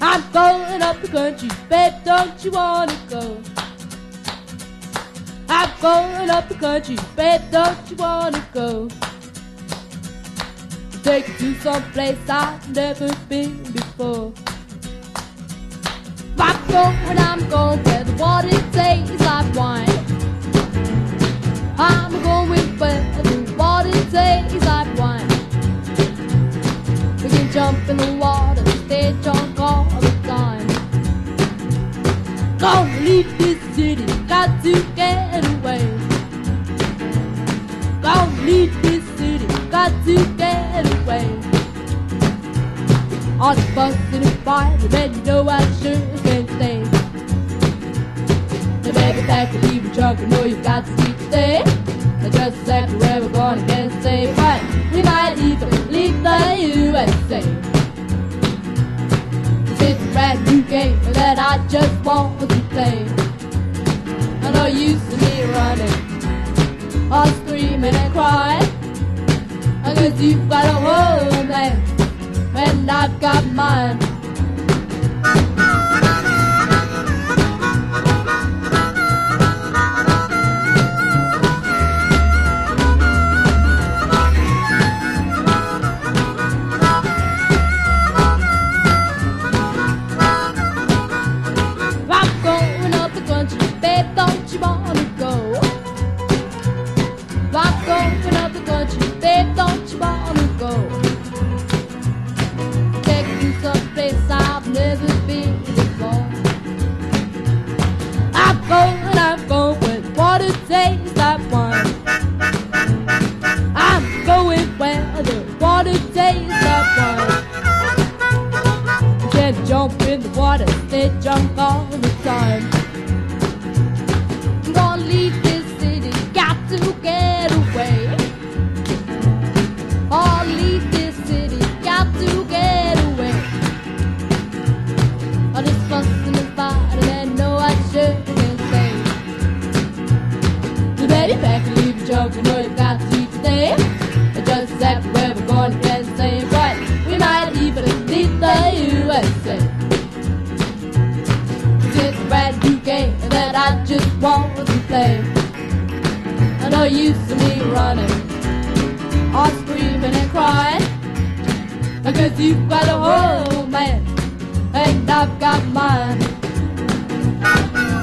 I'm going up the country, babe, don't you wanna go? I'm going up the country, babe, don't you wanna go? Take you to some place I've never been before. I'm going where the water tastes like wine. I'm going where the water tastes like wine. We can jump in the water, stay drunk all the time. Gonna leave this city, got to get away. Gonna leave this city, got to get away. On the bus and the fire, and you know I sure can't stay. The baby pack and leave the trunk, you know you've got to stay. And just exactly where we're gonna get stay. But we might even leave the USA. It's a brand new game that I just want to play. I know you see me running, all screaming and crying. I guess you've got a homeland, and I've got mine. I'm going up the country, babe, don't you wanna go? I'm going up the country, babe, don't you wanna go? Take you someplace I've never been before. I'm going where water tastes like wine. I'm going where the water tastes like wine. Then jump in the water, stay drunk all the time. I'm gonna leave this city, got to get away. I'll leave this city, got to get away. All this fussing and fighting, and no, I sure can stay. The baby pack and leave the junk, you know you've got to stay. And just exactly where we're going, you can't say right. We might even leave the USA. It's a brand new game that I just want to play. I know you see me running, all screaming and crying. Because you've got a whole man, and I've got mine.